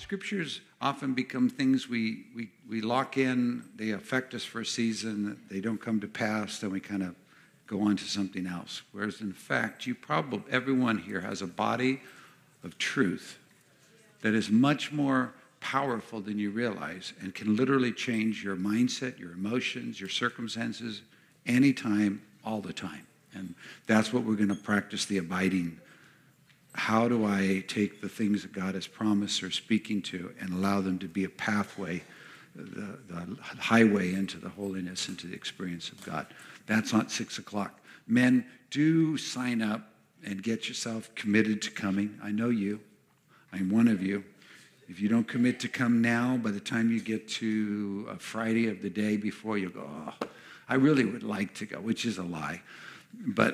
Scriptures often become things we lock in. They affect us for a season. They don't come to pass. Then we kind of go on to something else. Whereas in fact, everyone here has a body of truth that is much more powerful than you realize and can literally change your mindset, your emotions, your circumstances, anytime, all the time. And that's what we're going to practice, the abiding. How do I take the things that God has promised or speaking to and allow them to be a pathway, the highway into the holiness, into the experience of God? That's on 6 o'clock. Men, do sign up and get yourself committed to coming. I know you. I'm one of you. If you don't commit to come now, by the time you get to a Friday of the day before, you'll go, oh, I really would like to go, which is a lie. But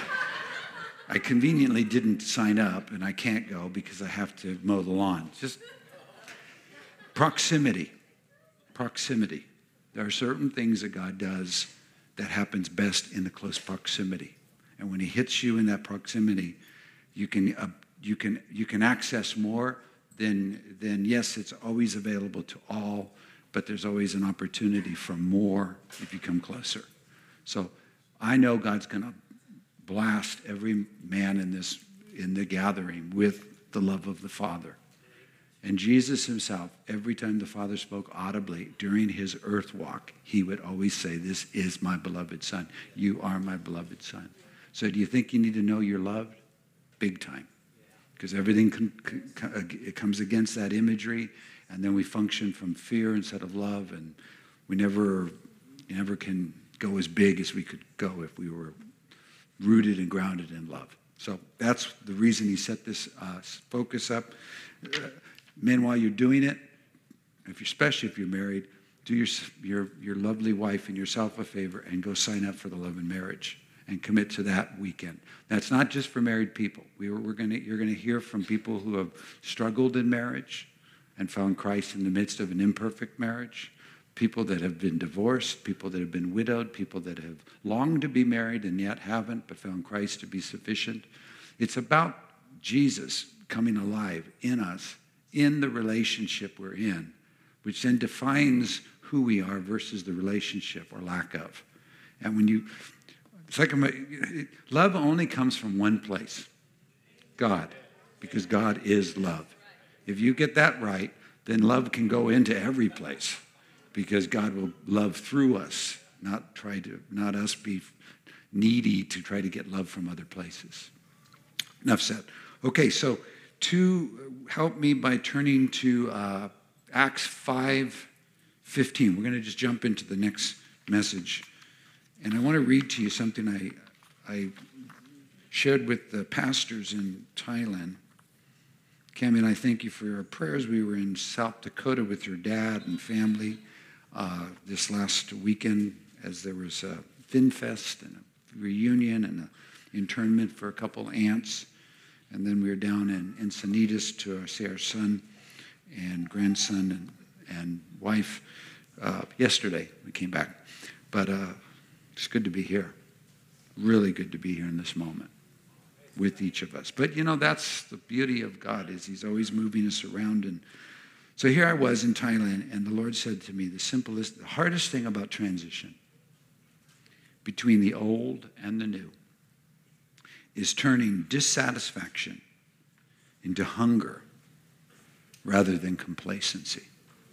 I conveniently didn't sign up, and I can't go because I have to mow the lawn. Just proximity. Proximity. There are certain things that God does that happens best in the close proximity. And when he hits you in that proximity, you can access more. Then yes, it's always available to all, but there's always an opportunity for more if you come closer. So I know God's going to blast every man in the gathering with the love of the Father. And Jesus himself, every time the Father spoke audibly during his earth walk, he would always say, "This is my beloved Son. You are my beloved Son." So do you think you need to know you're loved? Big time. Because everything it comes against that imagery, and then we function from fear instead of love, and we never can go as big as we could go if we were rooted and grounded in love. So that's the reason he set this focus up. Men, while you're doing it, especially if you're married, do your lovely wife and yourself a favor and go sign up for the Love and Marriage and commit to that weekend. That's not just for married people. You're going to hear from people who have struggled in marriage and found Christ in the midst of an imperfect marriage, people that have been divorced, people that have been widowed, people that have longed to be married and yet haven't, but found Christ to be sufficient. It's about Jesus coming alive in us, in the relationship we're in, which then defines who we are versus the relationship or lack of. And when love only comes from one place, God, because God is love. If you get that right, then love can go into every place because God will love through us, not us be needy to try to get love from other places. Enough said. Okay, so to help me by turning to Acts 5:15. We're going to just jump into the next message. And I want to read to you something I shared with the pastors in Thailand. Cami and I thank you for your prayers. We were in South Dakota with your dad and family this last weekend as there was a Fin Fest and a reunion and an internment for a couple aunts. And then we were down in Encinitas to see our son and grandson and wife yesterday. We came back. But it's good to be here. Really good to be here in this moment with each of us. But, that's the beauty of God is he's always moving us around. And so here I was in Thailand, and the Lord said to me, the hardest thing about transition between the old and the new is turning dissatisfaction into hunger rather than complacency.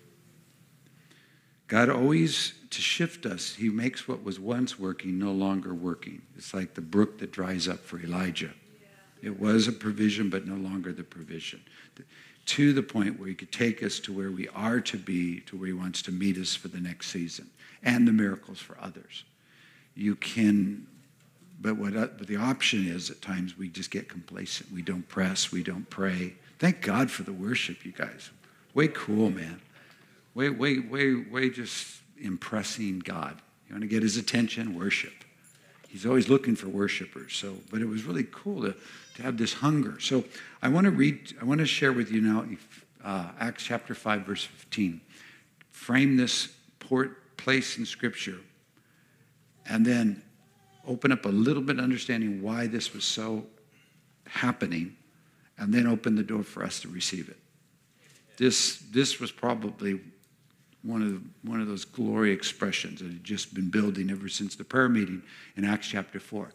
God always, to shift us, he makes what was once working no longer working. It's like the brook that dries up for Elijah. Yeah. It was a provision, but no longer the provision. To the point where he could take us to where we are to be, to where he wants to meet us for the next season, and the miracles for others. You can, but the option is at times we just get complacent. We don't press, we don't pray. Thank God for the worship, you guys. Way cool, man. Way just impressing God. You want to get his attention? Worship. He's always looking for worshipers. But it was really cool to have this hunger. So I want to share with you now Acts chapter 5, verse 15. Frame this place in Scripture. And then open up a little bit understanding why this was so happening. And then open the door for us to receive it. This was probably one of those glory expressions that had just been building ever since the prayer meeting in Acts chapter 4.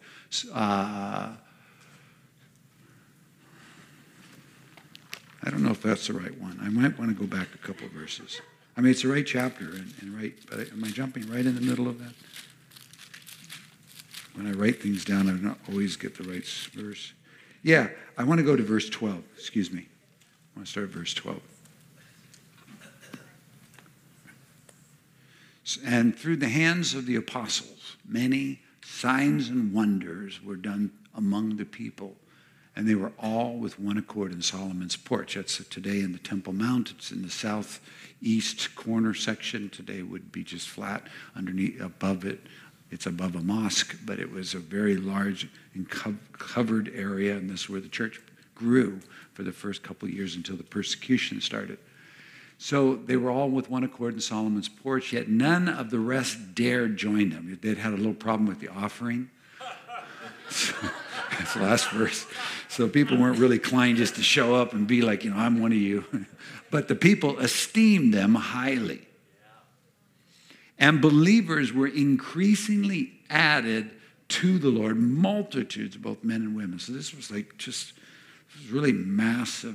I don't know if that's the right one. I might want to go back a couple of verses. I mean, it's the right chapter and right, but am I jumping right in the middle of that? When I write things down, I don't always get the right verse. Yeah, I want to go to verse 12. Excuse me. I want to start at verse 12. And through the hands of the apostles, many signs and wonders were done among the people. And they were all with one accord in Solomon's porch. That's today in the Temple Mount. It's in the southeast corner section. Today would be just flat underneath, above it. It's above a mosque, but it was a very large and covered area, and this is where the church grew for the first couple of years until the persecution started. So they were all with one accord in Solomon's porch, yet none of the rest dared join them. They'd had a little problem with the offering. So, that's the last verse. So people weren't really inclined just to show up and be like, I'm one of you. But the people esteemed them highly. And believers were increasingly added to the Lord, multitudes, both men and women. So this was really massive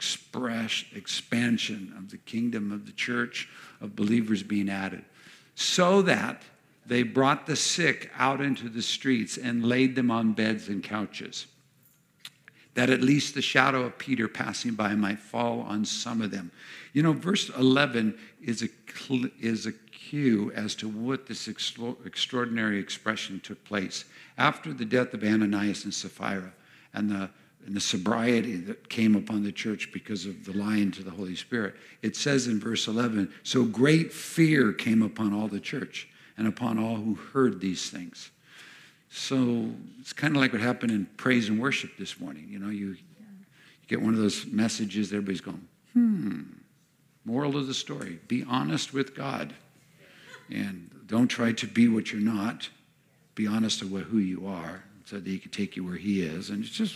expansion of the kingdom of the church, of believers being added. So that they brought the sick out into the streets and laid them on beds and couches, that at least the shadow of Peter passing by might fall on some of them. Verse 11 is a cue as to what this extraordinary expression took place. After the death of Ananias and Sapphira and the sobriety that came upon the church because of the lying to the Holy Spirit, it says in verse 11, so great fear came upon all the church and upon all who heard these things. So it's kind of like what happened in praise and worship this morning. You get one of those messages, everybody's going, Moral of the story, be honest with God. And don't try to be what you're not. Be honest about who you are so that he can take you where he is. And it's just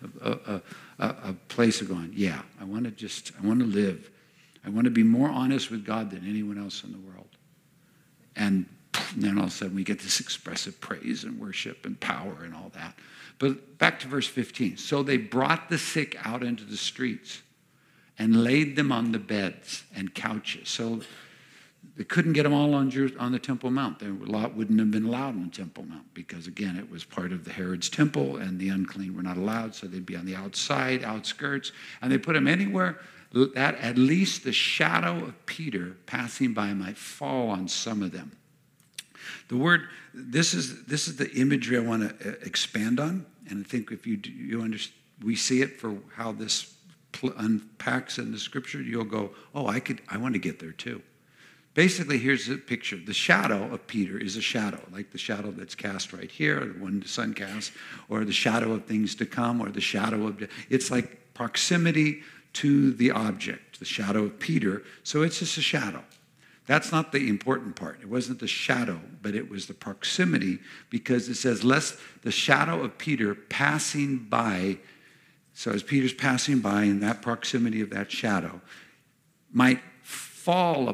a place of going, I want to live. I want to be more honest with God than anyone else in the world. And then all of a sudden we get this expressive praise and worship and power and all that. But back to verse 15. So they brought the sick out into the streets and laid them on the beds and couches. So they couldn't get them all on the Temple Mount. They wouldn't have been allowed on the Temple Mount because, again, it was part of the Herod's temple and the unclean were not allowed, so they'd be on the outskirts. And they put them anywhere that at least the shadow of Peter passing by might fall on some of them. The word, this is the imagery I want to expand on, and I think if you understand, we see it for how this unpacks in the scripture. You'll go, I want to get there too. Basically, here's the picture. The shadow of Peter is a shadow, like the shadow that's cast right here, or the one the sun casts, or the shadow of things to come, or the shadow of, it's like proximity to the object, the shadow of Peter. So it's just a shadow. That's not the important part. It wasn't the shadow, but it was the proximity, because it says, lest the shadow of Peter passing by, so as Peter's passing by in that proximity of that shadow, might fall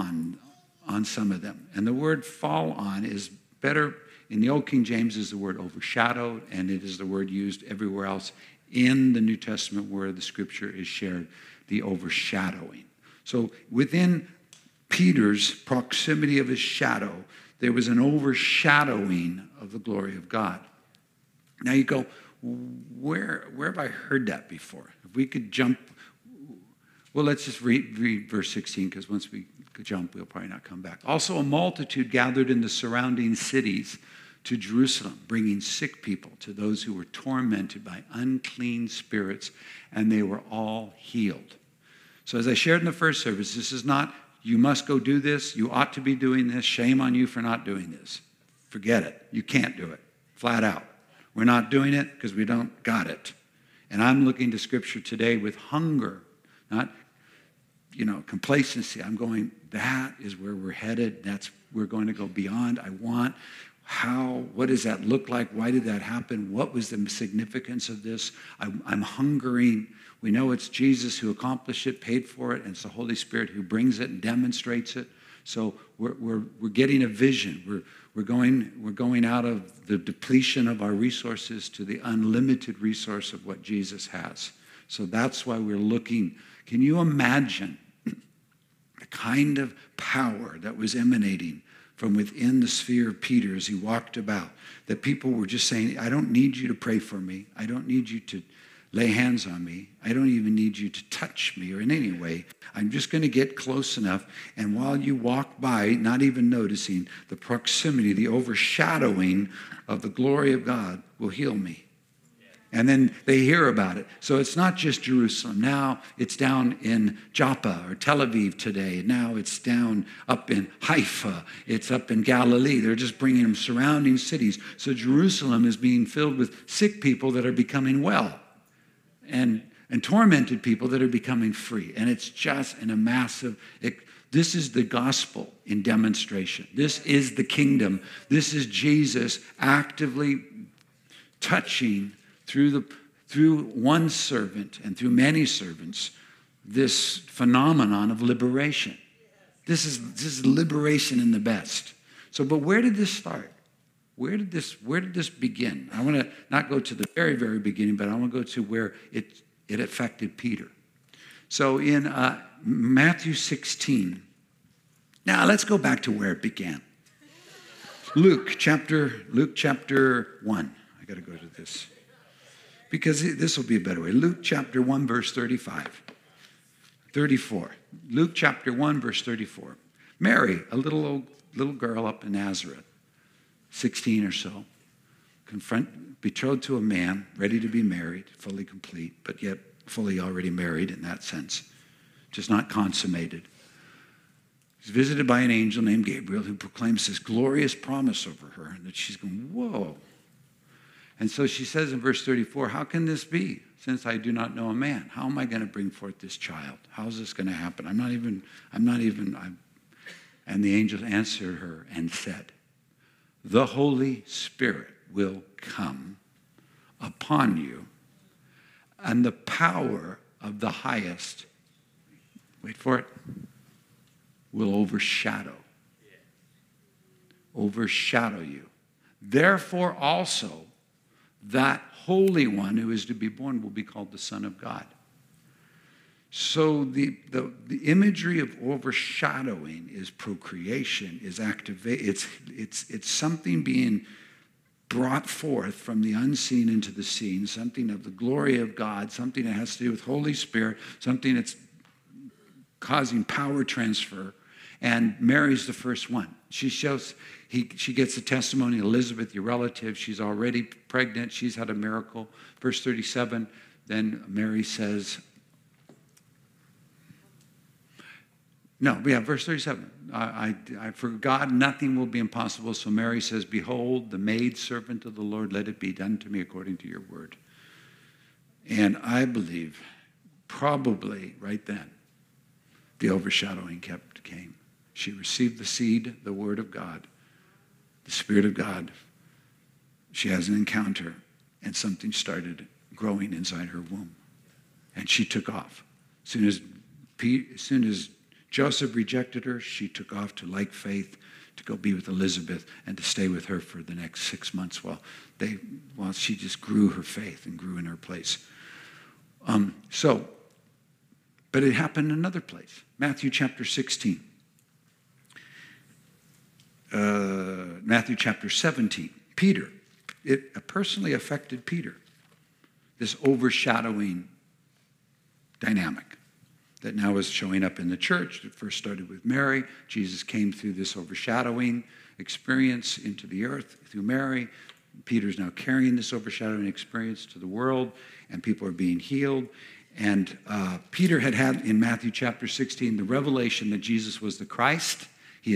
on some of them. And the word fall on is better, in the Old King James is the word overshadowed, and it is the word used everywhere else in the New Testament where the scripture is shared, the overshadowing. So within Peter's proximity of his shadow, there was an overshadowing of the glory of God. Now you go, where have I heard that before? If we could jump, well, let's just read verse 16, because once we jump, we'll probably not come back. Also, a multitude gathered in the surrounding cities to Jerusalem, bringing sick people to those who were tormented by unclean spirits, and they were all healed. So as I shared in the first service, this is not, you must go do this, you ought to be doing this, shame on you for not doing this. Forget it. You can't do it. Flat out. We're not doing it because we don't got it. And I'm looking to Scripture today with hunger, not, complacency. I'm going, that is where we're headed. We're going to go beyond. I want what does that look like? Why did that happen? What was the significance of this? I'm hungering. We know it's Jesus who accomplished it, paid for it, and it's the Holy Spirit who brings it and demonstrates it. So we're getting a vision. We're going out of the depletion of our resources to the unlimited resource of what Jesus has. So that's why we're looking. Can you imagine the kind of power that was emanating from within the sphere of Peter as he walked about? That people were just saying, I don't need you to pray for me. I don't need you to lay hands on me. I don't even need you to touch me or in any way. I'm just going to get close enough. And while you walk by, not even noticing, the proximity, the overshadowing of the glory of God will heal me. And then they hear about it. So it's not just Jerusalem. Now it's down in Joppa or Tel Aviv today. Now it's down up in Haifa. It's up in Galilee. They're just bringing them surrounding cities. So Jerusalem is being filled with sick people that are becoming well. And tormented people that are becoming free. And it's just in a massive, this is the gospel in demonstration. This is the kingdom. This is Jesus actively touching through one servant and through many servants, this phenomenon of liberation. This is liberation in the best. So, but where did this start? Where did this begin? I want to not go to the very, very beginning, but I want to go to where it affected Peter. So in Matthew 16, now let's go back to where it began. Luke chapter 1. I got to go to this because this will be a better way. Luke chapter 1, verse 34. Luke chapter 1, verse 34. Mary, a little girl up in Nazareth, 16 or so, betrothed to a man, ready to be married, fully complete, but yet fully already married in that sense, just not consummated. She's visited by an angel named Gabriel who proclaims this glorious promise over her, and that she's going, whoa. And so she says in verse 34, how can this be, since I do not know a man? How am I going to bring forth this child? How is this going to happen? And the angel answered her and said, the Holy Spirit will come upon you, and the power of the highest, wait for it, will overshadow you. Therefore also, that Holy One who is to be born will be called the Son of God. So the imagery of overshadowing is procreation, is activate. It's something being brought forth from the unseen into the seen, something of the glory of God, something that has to do with Holy Spirit, something that's causing power transfer. And Mary's the first one. She gets the testimony of Elizabeth, your relative. She's already pregnant. She's had a miracle. Verse 37, then Mary says, verse 37. For God, nothing will be impossible. So Mary says, behold, the maidservant of the Lord, let it be done to me according to your word. And I believe probably right then, the overshadowing came. She received the seed, the word of God, the Spirit of God. She has an encounter, and something started growing inside her womb. And she took off. As soon as Joseph rejected her, she took off to like faith to go be with Elizabeth and to stay with her for the next 6 months while she just grew her faith and grew in her place. But it happened in another place. Matthew chapter 16. Matthew chapter 17. Peter. It personally affected Peter. This overshadowing dynamic that now is showing up in the church. It first started with Mary. Jesus came through this overshadowing experience into the earth through Mary. Peter's now carrying this overshadowing experience to the world, and people are being healed. And Peter had in Matthew chapter 16 the revelation that Jesus was the Christ.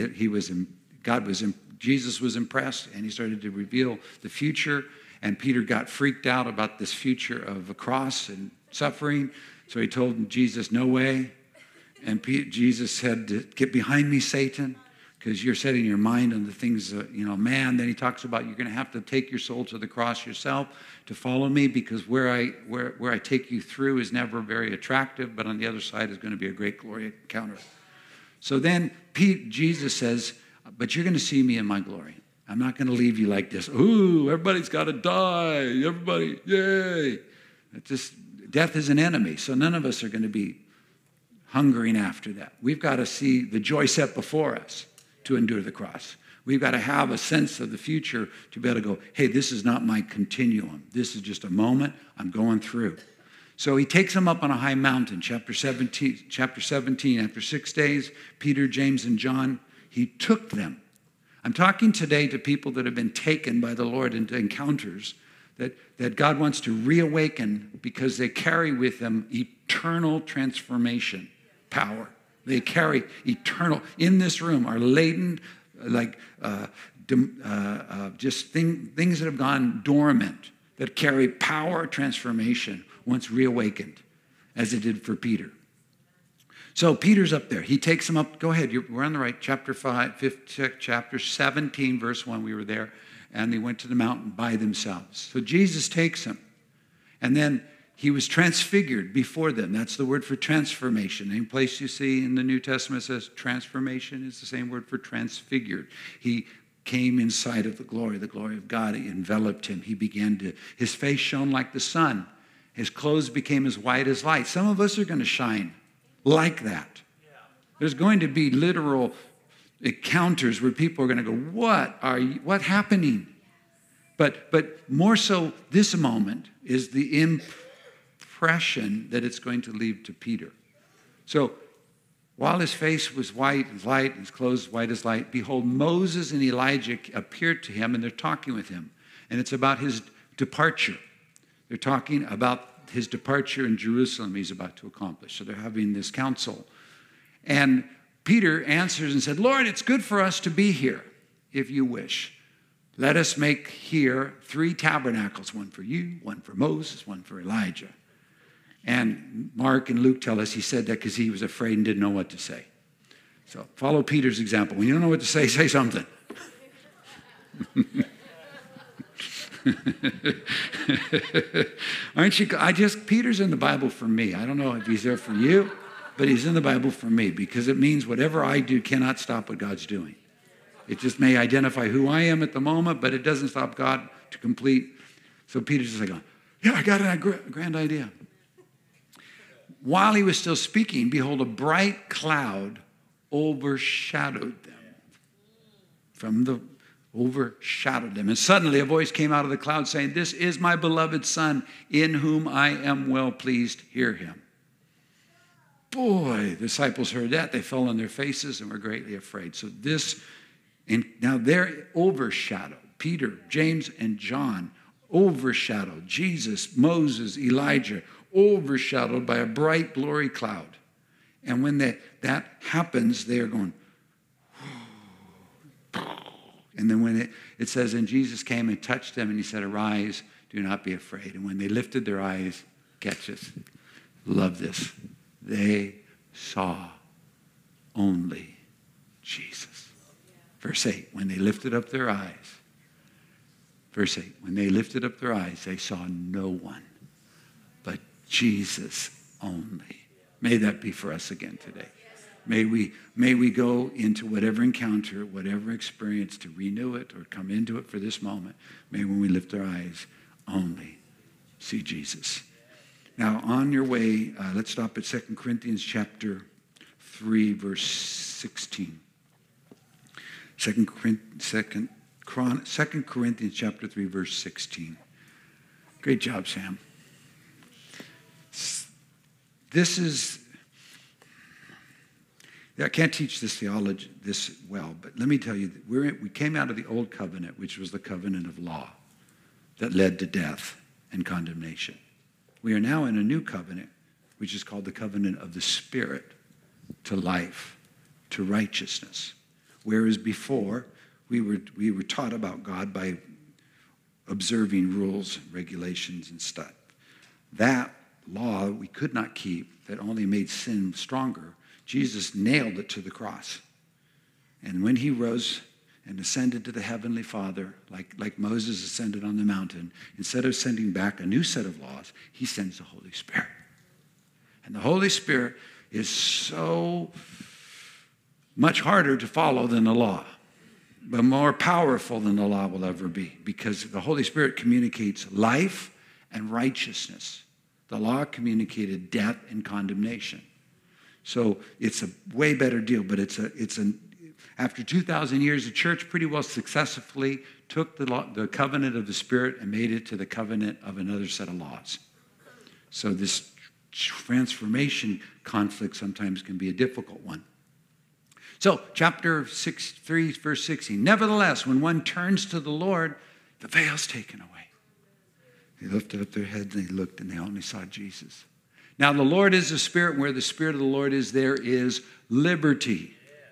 Jesus was impressed, and he started to reveal the future. And Peter got freaked out about this future of a cross and suffering. So he told Jesus, no way. And Jesus said, get behind me, Satan. because you're setting your mind on the things, man. Then he talks about you're going to have to take your soul to the cross yourself to follow me, because where I take you through is never very attractive, but on the other side is going to be a great glory encounter. So then Jesus says, but you're going to see me in my glory. I'm not going to leave you like this. Ooh, everybody's got to die. Everybody, yay. Death is an enemy, so none of us are going to be hungering after that. We've got to see the joy set before us to endure the cross. We've got to have a sense of the future to be able to go, hey, this is not my continuum. This is just a moment I'm going through. So he takes them up on a high mountain, chapter 17, after 6 days, Peter, James, and John, he took them. I'm talking today to people that have been taken by the Lord into encounters that God wants to reawaken, because they carry with them eternal transformation power. They carry eternal, in this room are laden, just things that have gone dormant, that carry power transformation once reawakened, as it did for Peter. So Peter's up there. He takes them up. Go ahead. We're on the right. Chapter 17, verse 1. We were there. And they went to the mountain by themselves. So Jesus takes them. And then he was transfigured before them. That's the word for transformation. Any place you see in the New Testament says transformation is the same word for transfigured. He came inside of the glory of God. It enveloped him. His face shone like the sun. His clothes became as white as light. Some of us are going to shine like that. There's going to be literal encounters where people are going to go, what's happening? But more so, this moment is the impression that it's going to leave to Peter. So while his face was white as light, his clothes white as light, behold, Moses and Elijah appeared to him, and they're talking with him. And it's about his departure. They're talking about his departure in Jerusalem he's about to accomplish. So they're having this council. And Peter answers and said, Lord, it's good for us to be here, if you wish. Let us make here 3 tabernacles, one for you, one for Moses, one for Elijah. And Mark and Luke tell us he said that because he was afraid and didn't know what to say. So follow Peter's example. When you don't know what to say something. Aren't you? Peter's in the Bible for me. I don't know if he's there for you, but he's in the Bible for me, because it means whatever I do cannot stop what God's doing. It just may identify who I am at the moment, but it doesn't stop God to complete. So Peter's just like, yeah, I got a grand idea. While he was still speaking, behold, a bright cloud overshadowed them. Overshadowed them. And suddenly a voice came out of the cloud saying, this is my beloved Son, in whom I am well pleased. Hear him. Boy, the disciples heard that. They fell on their faces and were greatly afraid. So now they're overshadowed. Peter, James, and John overshadowed. Jesus, Moses, Elijah, overshadowed by a bright glory cloud. And when that happens, they are going, and then when it says, and Jesus came and touched them, and he said, arise, do not be afraid. And when they lifted their eyes, catch this, love this, they saw only Jesus. Verse 8, when they lifted up their eyes, verse 8, when they lifted up their eyes, they saw no one but Jesus only. May that be for us again today. May we go into whatever encounter, whatever experience, to renew it or come into it for this moment. May when we lift our eyes, only see Jesus. Now, on your way, let's stop at 2 Corinthians chapter 3, verse 16. 2 Corinthians chapter 3, verse 16. Great job, Sam. I can't teach this theology this well, but let me tell you, we came out of the old covenant, which was the covenant of law that led to death and condemnation. We are now in a new covenant, which is called the covenant of the Spirit, to life, to righteousness. Whereas before, we were taught about God by observing rules, regulations, and stuff. That law we could not keep, that only made sin stronger, Jesus nailed it to the cross. And when he rose and ascended to the heavenly Father, like Moses ascended on the mountain, instead of sending back a new set of laws, he sends the Holy Spirit. And the Holy Spirit is so much harder to follow than the law, but more powerful than the law will ever be, because the Holy Spirit communicates life and righteousness. The law communicated death and condemnation. So it's a way better deal, but after 2,000 years, the church pretty well successfully took the covenant of the Spirit and made it to the covenant of another set of laws. So this transformation conflict sometimes can be a difficult one. So chapter 3, verse 16. Nevertheless, when one turns to the Lord, the veil's taken away. They lifted up their heads and they looked and they only saw Jesus. Now the Lord is the Spirit, and where the Spirit of the Lord is, there is liberty.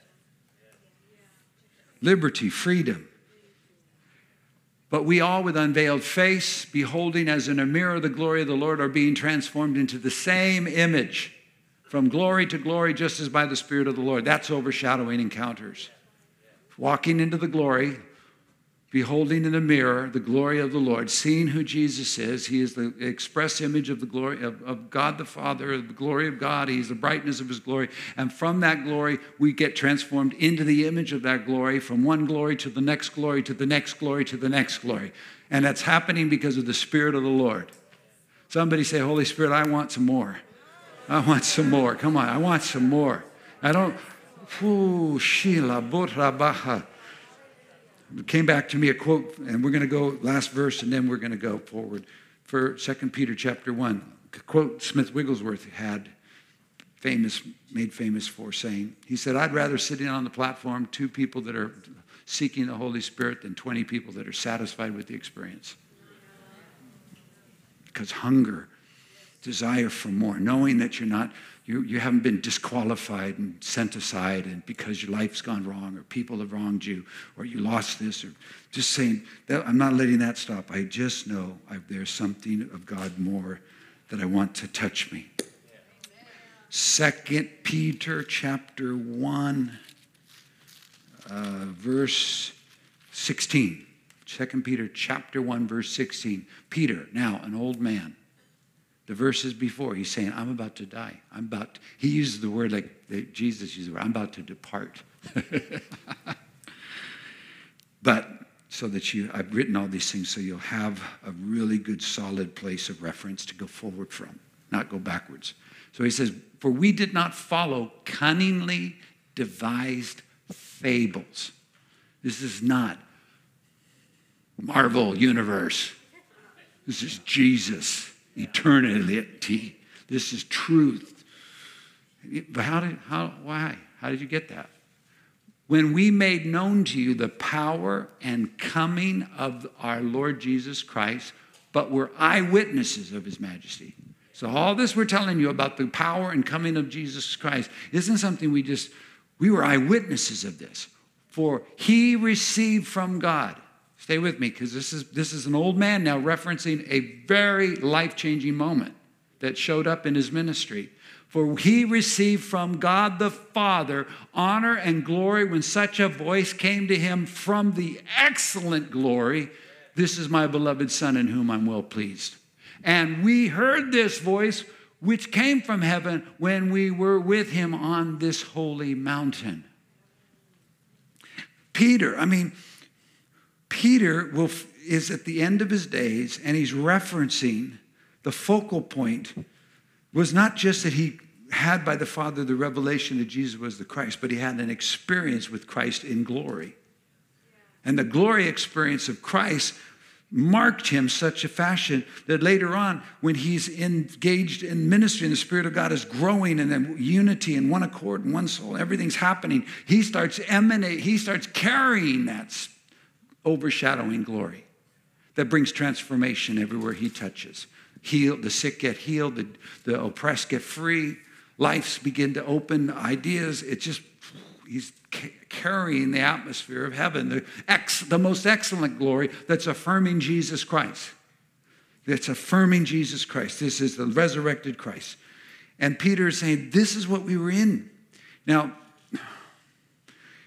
Liberty, freedom. But we all with unveiled face, beholding as in a mirror the glory of the Lord, are being transformed into the same image, from glory to glory, just as by the Spirit of the Lord. That's overshadowing encounters. Walking into the glory, beholding in a mirror the glory of the Lord, seeing who Jesus is. He is the express image of the glory of God the Father, the glory of God. He's the brightness of his glory. And from that glory, we get transformed into the image of that glory, from one glory to the next glory, to the next glory, to the next glory. And that's happening because of the Spirit of the Lord. Somebody say, Holy Spirit, I want some more. I want some more. Come on, I want some more. I don't, Sheila Botrabaha. It came back to me a quote, and we're going to go last verse, and then we're going to go forward. For 2 Peter chapter 1, a quote Smith Wigglesworth had made famous for saying, he said, I'd rather sitting on the platform 2 people that are seeking the Holy Spirit than 20 people that are satisfied with the experience. Because hunger, desire for more, knowing that you haven't been disqualified and sent aside and because your life's gone wrong or people have wronged you or you lost this, or just saying, that I'm not letting that stop. I just know there's something of God more that I want to touch me. 2 Peter chapter 1, verse 16. 2 Peter chapter 1, verse 16. Peter, now an old man. The verses before, he's saying, I'm about to die. He uses the word like Jesus used the word, I'm about to depart. But so that I've written all these things so you'll have a really good solid place of reference to go forward from, not go backwards. So he says, for we did not follow cunningly devised fables. This is not Marvel Universe. This is Jesus. Eternity. This is truth. But why? How did you get that? When we made known to you the power and coming of our Lord Jesus Christ, but were eyewitnesses of his majesty. So all this we're telling you about the power and coming of Jesus Christ isn't something we were eyewitnesses of this. For he received from God. Stay with me, because this is an old man now referencing a very life-changing moment that showed up in his ministry. For he received from God the Father honor and glory when such a voice came to him from the excellent glory, this is my beloved Son in whom I'm well pleased. And we heard this voice which came from heaven when we were with him on this holy mountain. Peter is at the end of his days, and he's referencing the focal point was not just that he had by the Father the revelation that Jesus was the Christ, but he had an experience with Christ in glory. And the glory experience of Christ marked him such a fashion that later on, when he's engaged in ministry and the Spirit of God is growing and then unity and one accord and one soul, everything's happening, he starts carrying that overshadowing glory that brings transformation everywhere he touches. The sick get healed, the oppressed get free, lives begin to open, ideas. He's carrying the atmosphere of heaven, the most excellent glory that's affirming Jesus Christ. That's affirming Jesus Christ. This is the resurrected Christ. And Peter is saying, this is what we were in. Now,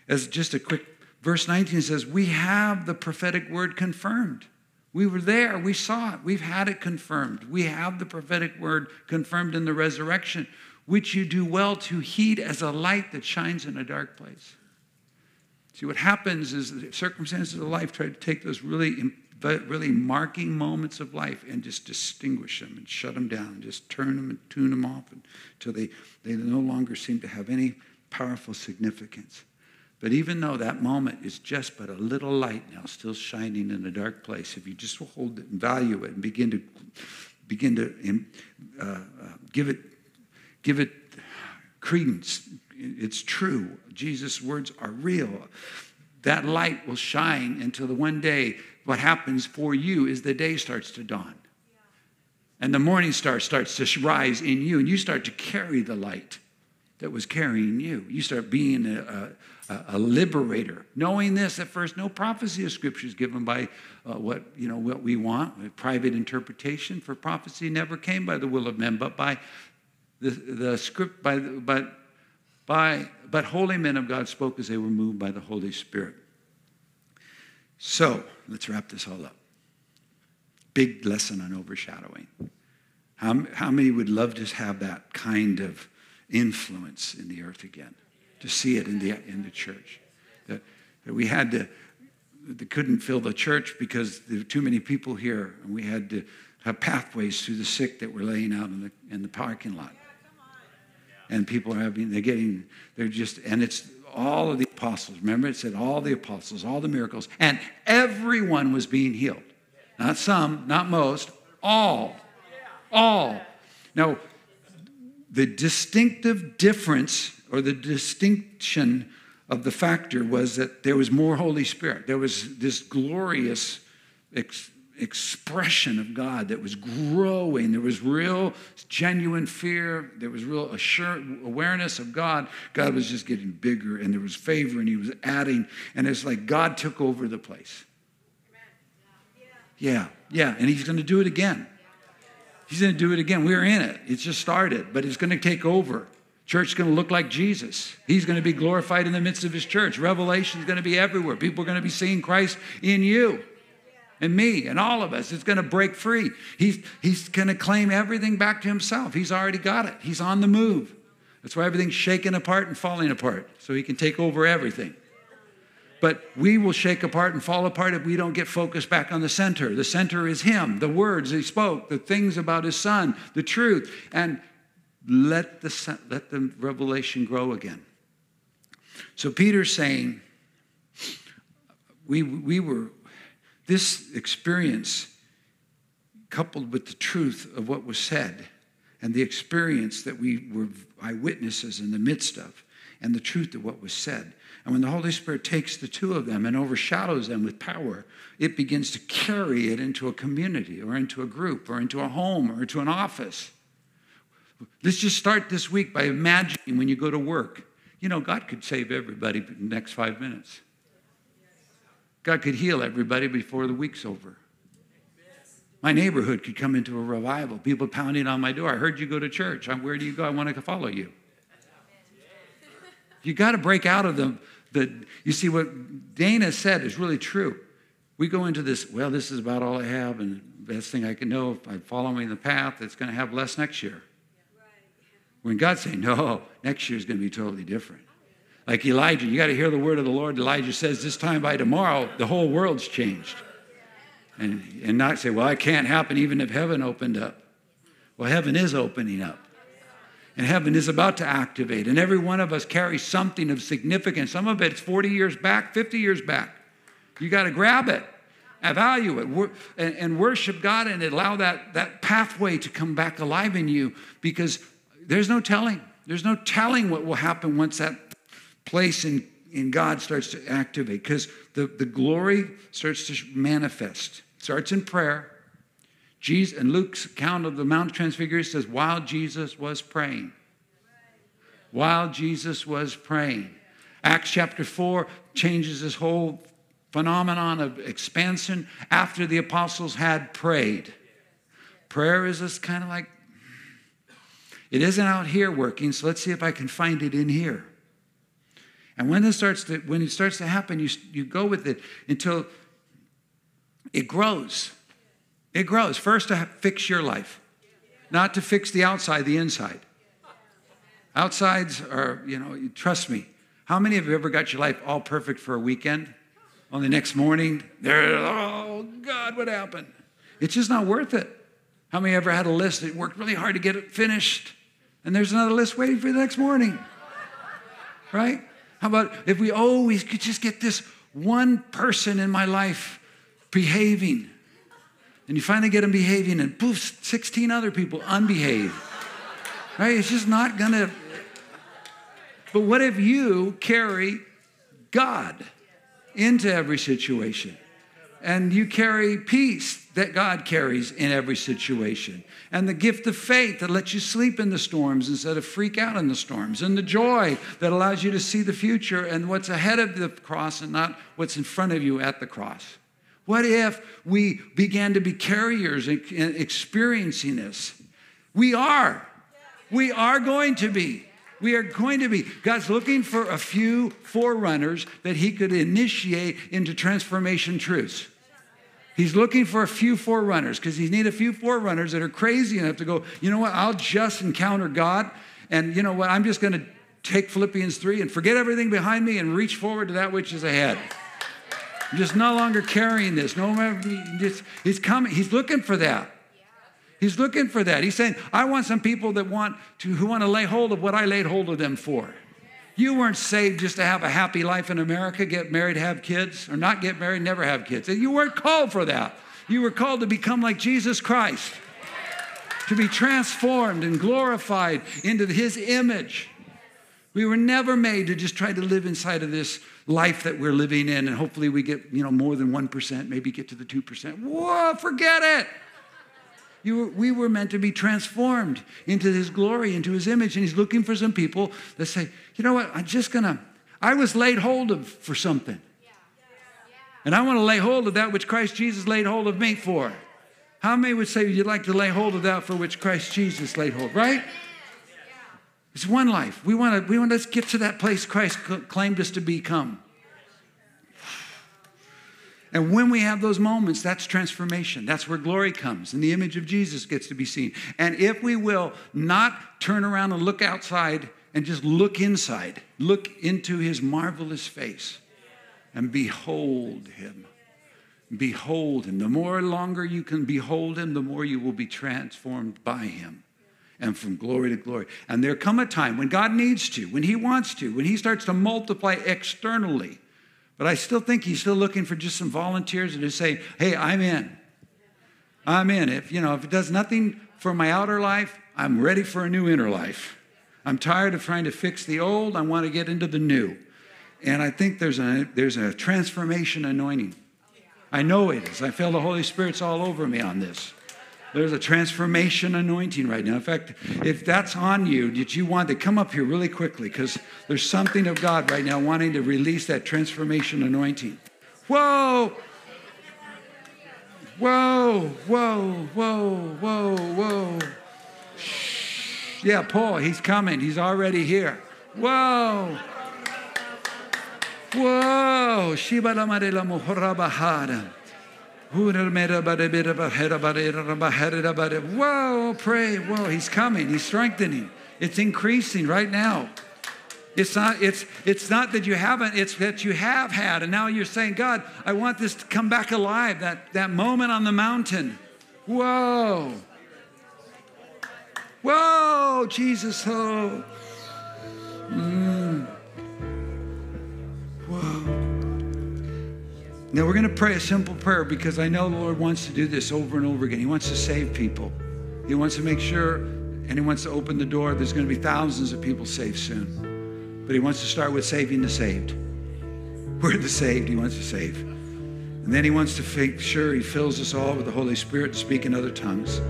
As just a quick, verse 19 says, we have the prophetic word confirmed. We were there. We saw it. We've had it confirmed. We have the prophetic word confirmed in the resurrection, which you do well to heed as a light that shines in a dark place. See, what happens is the circumstances of life try to take those really marking moments of life and just distinguish them and shut them down and just turn them and tune them off until they no longer seem to have any powerful significance. But even though that moment is just but a little light now still shining in a dark place, if you just hold it and value it and begin to give it credence, it's true. Jesus' words are real. That light will shine until the one day what happens for you is the day starts to dawn. And the morning star starts to rise in you, and you start to carry the light that was carrying you. You start being a liberator. Knowing this, at first, no prophecy of Scripture is given by what we want. A private interpretation for prophecy never came by the will of men, but by the script. But holy men of God spoke as they were moved by the Holy Spirit. So let's wrap this all up. Big lesson on overshadowing. How many would love to have that kind of influence in the earth again? To see it in the church. That we had to, they couldn't fill the church because there were too many people here, and we had to have pathways through the sick that were laying out in the parking lot. And people are and it's all of the apostles. Remember, it said all the apostles, all the miracles, and everyone was being healed. Not some, not most, all. All. Now, the distinctive difference or the distinction of the factor was that there was more Holy Spirit. There was this glorious expression of God that was growing. There was real, genuine fear. There was real awareness of God. God was just getting bigger, and there was favor, and he was adding. And it's like God took over the place. Yeah. And he's going to do it again. He's going to do it again. We're in it. It's just started, but it's going to take over. Church is going to look like Jesus. He's going to be glorified in the midst of his church. Revelation is going to be everywhere. People are going to be seeing Christ in you and me and all of us. It's going to break free. He's going to claim everything back to himself. He's already got it. He's on the move. That's why everything's shaking apart and falling apart, so he can take over everything. But we will shake apart and fall apart if we don't get focused back on the center. The center is him, the words he spoke, the things about his son, the truth. And let the revelation grow again. So Peter's saying, this experience coupled with the truth of what was said and the experience that we were eyewitnesses in the midst of and the truth of what was said. And when the Holy Spirit takes the two of them and overshadows them with power, it begins to carry it into a community or into a group or into a home or into an office. Let's just start this week by imagining when you go to work. God could save everybody in the next 5 minutes. God could heal everybody before the week's over. My neighborhood could come into a revival. People pounding on my door. I heard you go to church. Where do you go? I want to follow you. You got to break out of you see, what Dana said is really true. We go into this, this is about all I have, and the best thing I can know, if I'm following the path, it's going to have less next year. When God's saying, no, next year is going to be totally different. Like Elijah, you got to hear the word of the Lord. Elijah says, this time by tomorrow, the whole world's changed. And not say, it can't happen even if heaven opened up. Well, heaven is opening up. And heaven is about to activate. And every one of us carries something of significance. Some of it's 40 years back, 50 years back. You got to grab it, value it, and worship God and allow that pathway to come back alive in you, because there's no telling. There's no telling what will happen once that place in God starts to activate, because the glory starts to manifest. It starts in prayer. Jesus, in Luke's account of the Mount of Transfiguration, says, while Jesus was praying. While Jesus was praying. Acts chapter 4 changes this whole phenomenon of expansion after the apostles had prayed. Prayer is this kind of like, it isn't out here working, so let's see if I can find it in here. And when it starts to happen, you go with it until it grows. It grows. First, to fix your life, not to fix the outside, the inside. Outsides are, trust me. How many of you ever got your life all perfect for a weekend? On the next morning, oh, God, what happened? It's just not worth it. How many ever had a list that worked really hard to get it finished, and there's another list waiting for you the next morning? Right? How about if we always could just get this one person in my life behaving, and you finally get them behaving, and poof, 16 other people unbehave. Right? It's just not going to. But what if you carry God into every situation? And you carry peace that God carries in every situation. And the gift of faith that lets you sleep in the storms instead of freak out in the storms. And the joy that allows you to see the future and what's ahead of the cross and not what's in front of you at the cross. What if we began to be carriers and experiencing this? We are. We are going to be. We are going to be. God's looking for a few forerunners that he could initiate into transformation truths. He's looking for a few forerunners because he needs a few forerunners that are crazy enough to go, you know what, I'll just encounter God. And you know what, I'm just going to take Philippians 3 and forget everything behind me and reach forward to that which is ahead. I'm just no longer carrying this. He's coming. He's looking for that. He's looking for that. He's saying, I want some people who want to lay hold of what I laid hold of them for. You weren't saved just to have a happy life in America, get married, have kids, or not get married, never have kids. You weren't called for that. You were called to become like Jesus Christ, to be transformed and glorified into his image. We were never made to just try to live inside of this life that we're living in, and hopefully we get more than 1%, maybe get to the 2%. Whoa, forget it. We were meant to be transformed into his glory, into his image. And he's looking for some people that say, you know what, I was laid hold of for something. And I want to lay hold of that which Christ Jesus laid hold of me for. How many would say you'd like to lay hold of that for which Christ Jesus laid hold, right? It's one life. We want to get to that place Christ claimed us to become. And when we have those moments, that's transformation. That's where glory comes, and the image of Jesus gets to be seen. And if we will not turn around and look outside and just look inside, look into his marvelous face and behold him. Behold him. The more longer you can behold him, the more you will be transformed by him. And from glory to glory. And there come a time when God needs to, when he wants to, when he starts to multiply externally. But I still think he's still looking for just some volunteers that just say, hey, I'm in. I'm in. If it does nothing for my outer life, I'm ready for a new inner life. I'm tired of trying to fix the old. I want to get into the new. And I think there's a transformation anointing. I know it is. I feel the Holy Spirit's all over me on this. There's a transformation anointing right now. In fact, if that's on you, did you want to come up here really quickly? Because there's something of God right now wanting to release that transformation anointing. Whoa! Whoa, whoa, whoa, whoa, whoa. Shh. Yeah, Paul, he's coming. He's already here. Whoa. Whoa. Whoa, pray. Whoa, he's coming. He's strengthening. It's increasing right now. It's not that you haven't, it's that you have had. And now you're saying, God, I want this to come back alive. That moment on the mountain. Whoa. Whoa, Jesus. Oh. Whoa. Now we're going to pray a simple prayer because I know the Lord wants to do this over and over again. He wants to save people. He wants to make sure, and he wants to open the door. There's going to be thousands of people saved soon. But he wants to start with saving the saved. We're the saved he wants to save. And then he wants to make sure he fills us all with the Holy Spirit to speak in other tongues.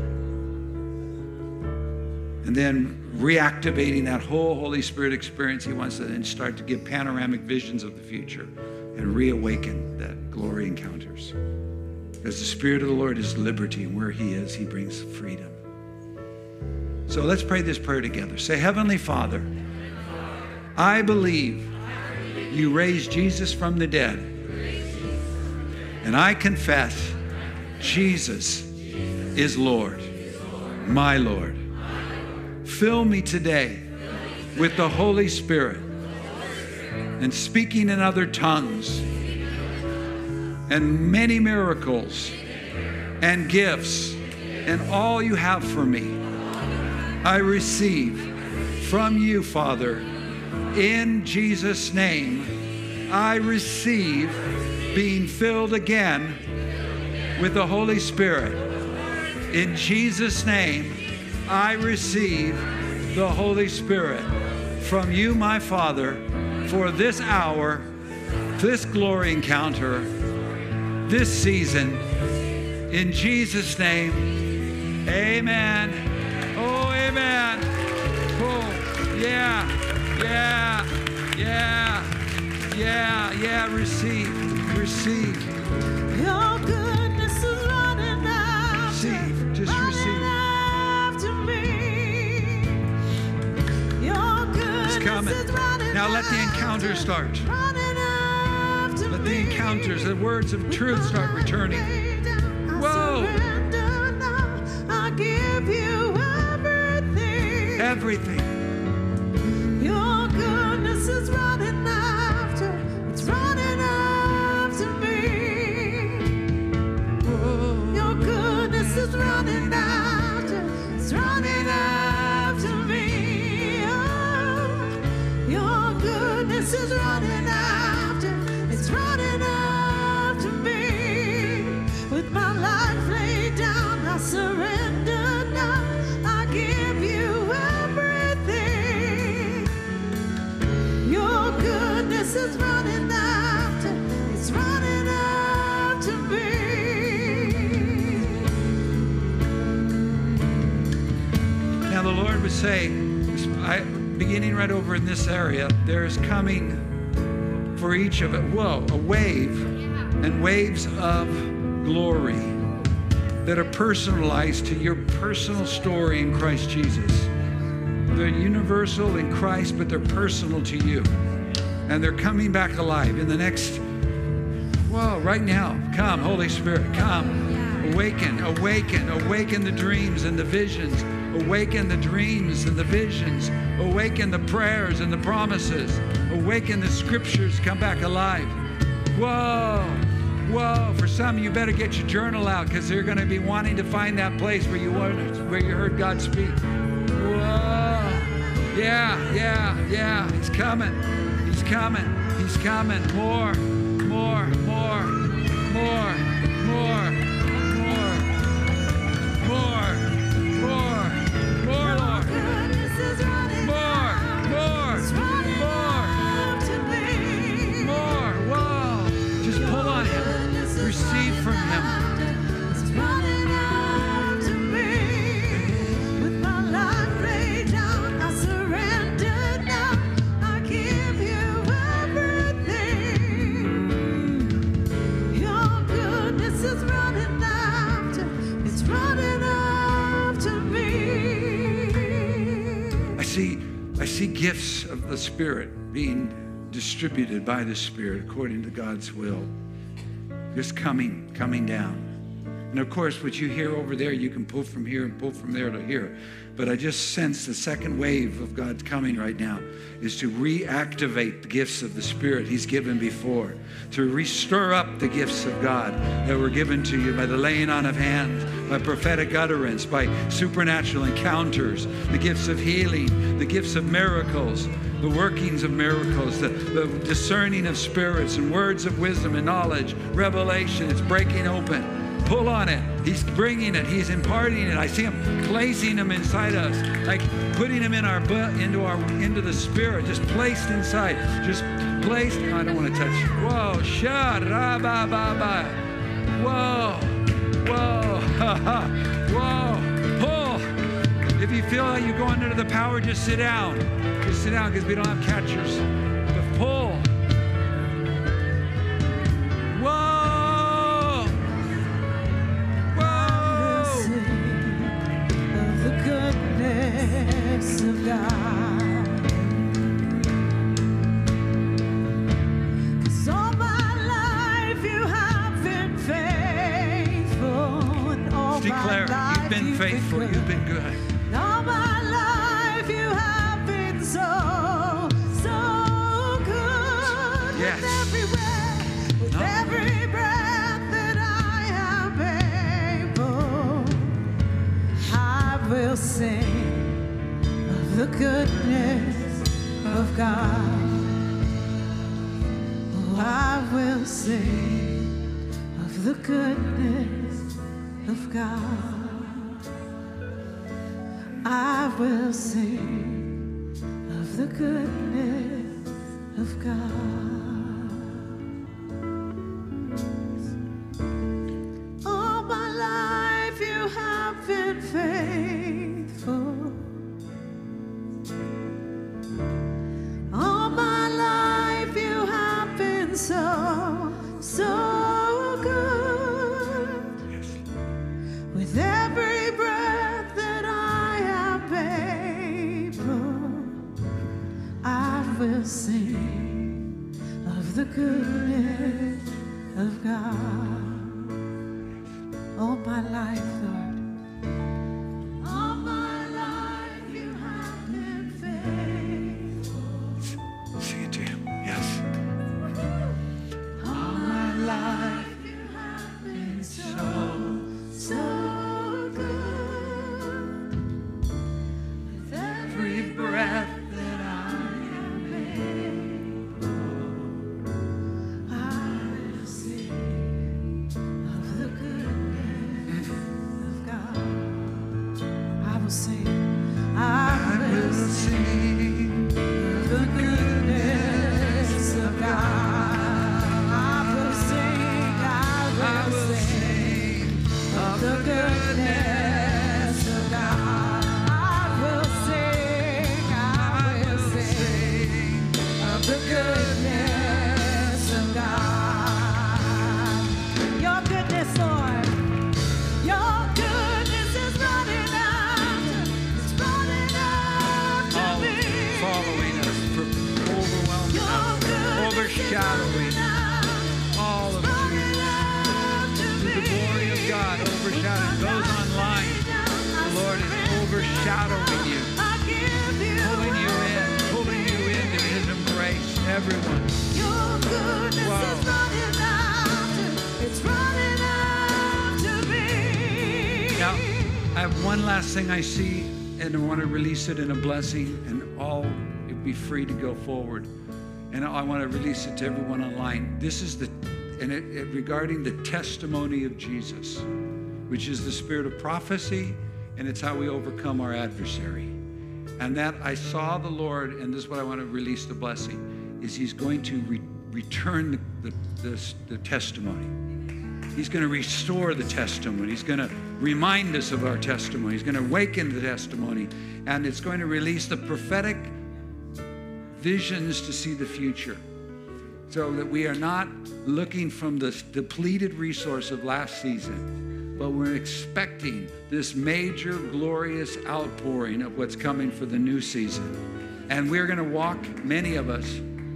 And then reactivating that whole Holy Spirit experience, he wants to then start to give panoramic visions of the future and reawaken that glory encounters. Because the Spirit of the Lord is liberty, and where he is, he brings freedom. So let's pray this prayer together. Say, Heavenly Father, I believe You raised Jesus from the dead. And I confess Jesus is Lord, my Lord. Fill me today with the Holy Spirit and speaking in other tongues and many miracles and gifts and all you have for me. I receive from you, Father, in Jesus' name. I receive being filled again with the Holy Spirit. In Jesus' name, I receive the Holy Spirit from you, my Father, for this hour, this glory encounter, this season. In Jesus' name, amen. Oh, amen. Oh, yeah, yeah, yeah, yeah, yeah. Receive, receive. Your goodness is running after, Receive, just running after me. Your goodness It's coming. is running Now let the after, encounter start. running after Let the me. encounters, the words of truth start returning. Whoa. I give you everything. Everything. Your goodness is running after, it's running after me. Your goodness is running after, it's running after me. Oh, your goodness is running after, it's running after me. With my life laid down, I surrender now. I give you everything. Your goodness is running after, it's running after me. Now the Lord would say, beginning right over in this area, there is coming for each of it, a wave and waves of glory that are personalized to your personal story in Christ Jesus. They're universal in Christ, but they're personal to you. And they're coming back alive in the next, right now. Come, Holy Spirit, come. Awaken, awaken, awaken the dreams and the visions. Awaken the dreams and the visions. Awaken the prayers and the promises. Awaken the scriptures, come back alive. Whoa, whoa. For some, you better get your journal out because they're going to be wanting to find that place where you heard God speak. Whoa. Yeah, yeah, yeah. He's coming. He's coming. He's coming. More, more, more, more, more, more, more, more, more, Lord. Goodness is running More, more, it's running more, after me. more. Whoa. Just pull on Him. Receive from Him. It's running after me. With my life laid down, I surrender now. I give you everything. Your goodness is running after, it's running after me. I see gifts of the Spirit being distributed by the Spirit according to God's will. Just coming down. And of course, what you hear over there, you can pull from here and pull from there to here. But I just sense the second wave of God's coming right now is to reactivate the gifts of the Spirit He's given before, to restir up the gifts of God that were given to you by the laying on of hands, by prophetic utterance, by supernatural encounters, the gifts of healing, the gifts of miracles, the workings of miracles, the discerning of spirits and words of wisdom and knowledge, revelation. It's breaking open. Pull on it. He's bringing it. He's imparting it. I see Him placing them inside us, like putting them in our into the Spirit, just placed inside, just placed. I don't want to touch. Whoa, sha-ra-ba-ba-ba. Whoa, whoa, ha-ha, whoa, pull. If you feel like you're going under the power, just sit down. Just sit down because we don't have catchers. But pull. Whoa. Whoa. Of the goodness of God. life You've been faithful. You've been good. All my life you have been so good. Yes. With every breath that I am able, I will sing of the goodness of God. Oh, I will sing of the goodness of God. I will sing of the goodness of God. All my life you have been faithful. All my life you have been so good. With every breath that I am able, I will sing of the goodness of God. All my life, Lord. All my life you have been faithful. Sing it to him. Yes. All my life you have been so good. With every breath that I am able, I will sing of the goodness of God. I will sing. I will sing of the goodness of God. I will sing. I will sing of the goodness of God. I will sing. I will sing of the goodness of God. Your goodness, Lord. Your goodness is running after. It's running after All me. following us, overwhelming Your us, goodness is overshadowing running after. all of Running after the me. glory of God, overshadowing those online. The Lord is overshadowing you, I give you pulling you into His embrace. Everyone. Your goodness Wow. is running after. It's running after me. Now, I have one last thing I see, and I want to release it in a blessing, and all it'd be free to go forward. And I want to release it to everyone online. This is regarding the testimony of Jesus, which is the spirit of prophecy, and it's how we overcome our adversary. And that I saw the Lord, and this is what I want to release the blessing, is He's going to return the testimony. He's going to restore the testimony. He's going to remind us of our testimony. He's going to awaken the testimony. And it's going to release the prophetic visions to see the future, so that we are not looking from the depleted resource of last season, but we're expecting this major, glorious outpouring of what's coming for the new season. And we're going to walk, many of us,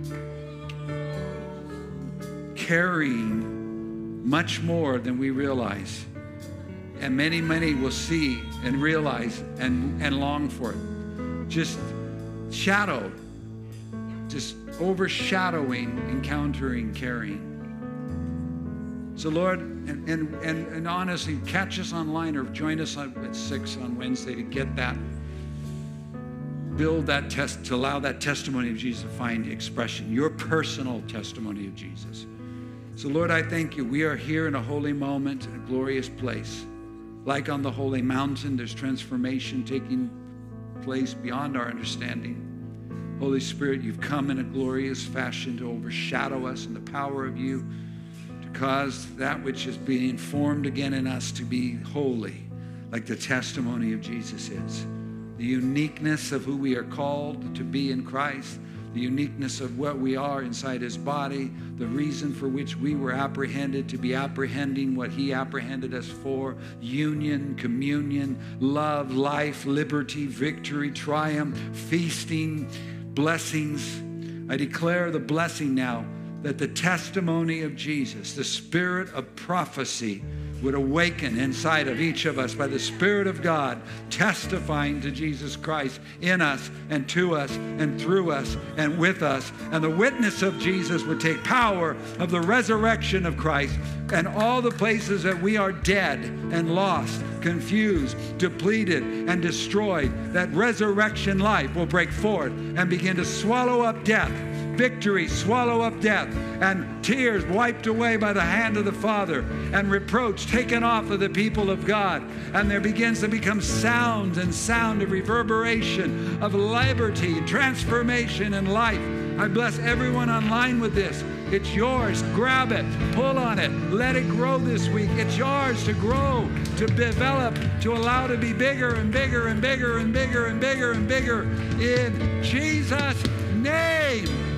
carrying much more than we realize. And many will see and realize and long for it. Just shadow, just overshadowing, encountering, carrying. So Lord, and honestly, catch us online or join us at 6 on Wednesday to get that, build that test, to allow that testimony of Jesus to find expression, your personal testimony of Jesus. So Lord, I thank you. We are here in a holy moment, a glorious place. Like on the holy mountain, there's transformation taking place beyond our understanding. Holy Spirit, you've come in a glorious fashion to overshadow us in the power of you, to cause that which is being formed again in us to be holy, like the testimony of Jesus is. The uniqueness of who we are called to be in Christ, the uniqueness of what we are inside his body, the reason for which we were apprehended to be apprehending what he apprehended us for, union, communion, love, life, liberty, victory, triumph, feasting, blessings. I declare the blessing now that the testimony of Jesus, the spirit of prophecy, would awaken inside of each of us by the Spirit of God, testifying to Jesus Christ in us and to us and through us and with us. And the witness of Jesus would take power of the resurrection of Christ, and all the places that we are dead and lost, confused, depleted, and destroyed, that resurrection life will break forth and begin to swallow up death. Victory, swallow up death, and tears wiped away by the hand of the Father, and reproach taken off of the people of God. And there begins to become sound and sound of reverberation, of liberty, transformation, and life. I bless everyone online with this. It's yours. Grab it. Pull on it. Let it grow this week. It's yours to grow, to develop, to allow to be bigger and bigger and bigger and bigger and bigger and bigger in Jesus' name.